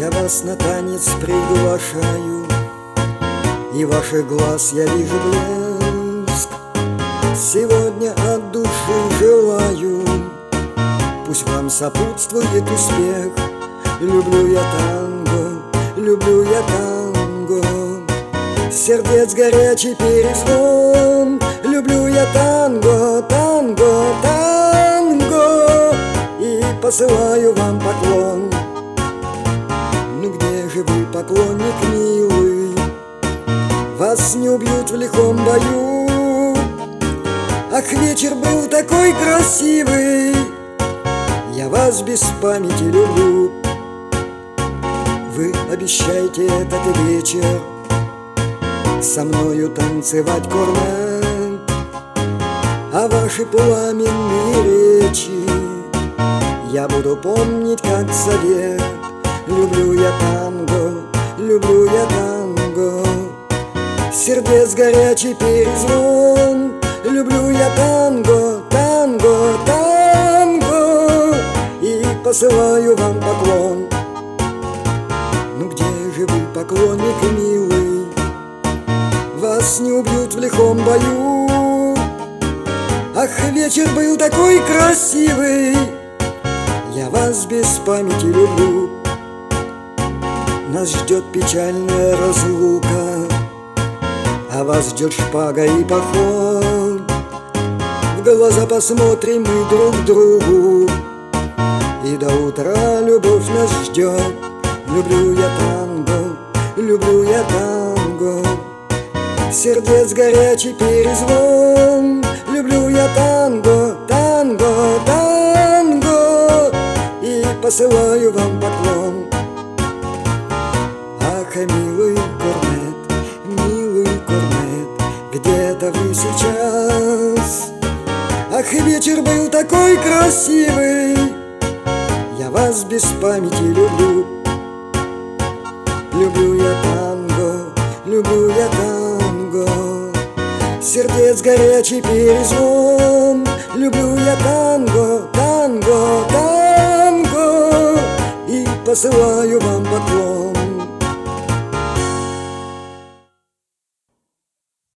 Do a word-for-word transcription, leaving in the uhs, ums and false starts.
Я вас на танец приглашаю, и ваших глаз я вижу блеск. Сегодня от души желаю, пусть вам сопутствует успех. Люблю я танго, люблю я танго, сердец горячий перезвон. Люблю я танго, танго, танго, и посылаю вам поклон. Ну где же вы, поклонник милый? Вас не убьют в лихом бою. Ах, вечер был такой красивый, я вас без памяти люблю. Вы обещаете этот вечер со мною танцевать корнет, а ваши пламенные речи я буду помнить как совет. Люблю я танго, люблю я танго, сердец горячий перезвон. Люблю я танго, танго, танго, и посылаю вам поклон. Ну где же вы, поклонник милый? Вас не убьют в лихом бою. Ах, вечер был такой красивый, я вас без памяти люблю. Нас ждет печальная разлука, а вас ждет шпага и поход. В глаза посмотрим мы друг другу, и до утра любовь нас ждет. Люблю я танго, люблю я танго, сердец горячий перезвон. Люблю я танго, танго, танго, и посылаю вам поклон. Ах, милый корнет, милый корнет, где-то вы сейчас? Ах, вечер был такой красивый, я вас без памяти люблю. Люблю я танго, люблю я танго, сердец горячий перезвон. Люблю я танго, танго, танго, и посылаю вам поклон.